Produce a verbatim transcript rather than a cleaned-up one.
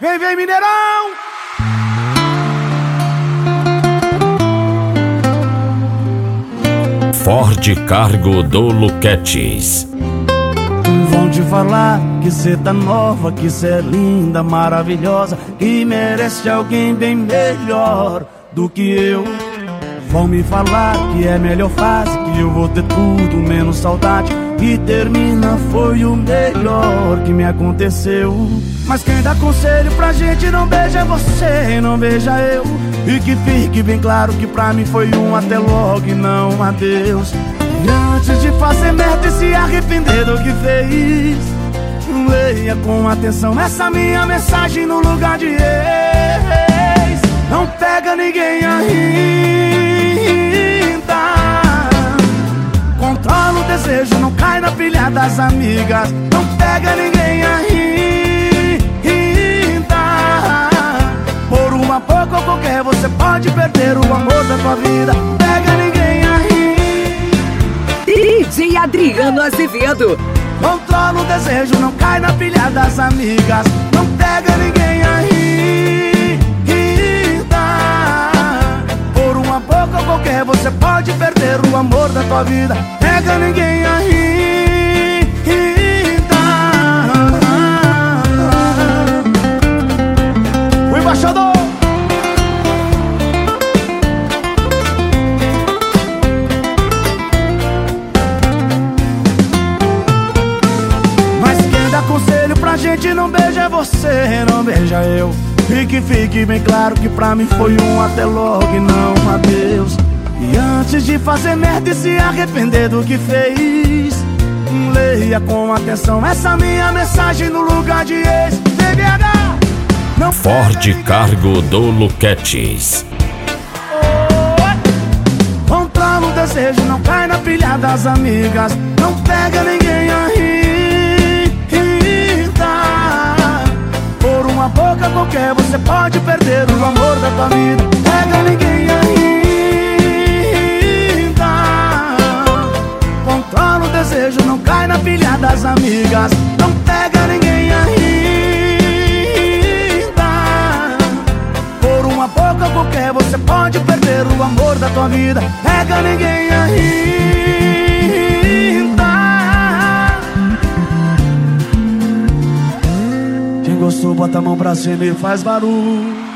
Vem, vem, Mineirão! Ford Cargo do Luquetes. Vão te falar que cê tá nova, que cê é linda, maravilhosa, que merece alguém bem melhor do que eu. Vão me falar que é melhor fase, que eu vou ter tudo menos saudade, que termina foi o melhor que me aconteceu. Mas quem dá conselho pra gente não beija você, não beija eu. E que fique bem claro que pra mim foi um até logo e não um adeus. E antes de fazer merda e se arrepender do que fez, leia com atenção essa minha mensagem no lugar de ex. Não pega ninguém ainda, controla o desejo, não cai na pilha das amigas. Não pega ninguém ainda, por uma pouco ou qualquer você pode perder o amor da tua vida. Pega ninguém ainda. D J Adriano Azevedo. Controla o desejo, não cai na pilha das amigas. Não pega ninguém ainda, por uma boca ou qualquer você pode perder o amor da tua vida. Pega ninguém ainda. O embaixador. Conselho pra gente não beija você, não beija eu. E que fique bem claro que pra mim foi um até logo e não um adeus. E antes de fazer merda e se arrepender do que fez, leia com atenção essa minha mensagem no lugar de ex. C B H, não Ford Cargo do Luquetes. Controla o desejo, não cai na pilha das amigas. Não pega ninguém ainda, por uma boca qualquer você pode perder o amor da tua vida. Pega ninguém ainda, controla o desejo, não cai na pilha das amigas. Não pega ninguém ainda, por uma boca qualquer você pode perder o amor da tua vida. Pega ninguém ainda. Quem gostou bota a mão pra cima e faz barulho.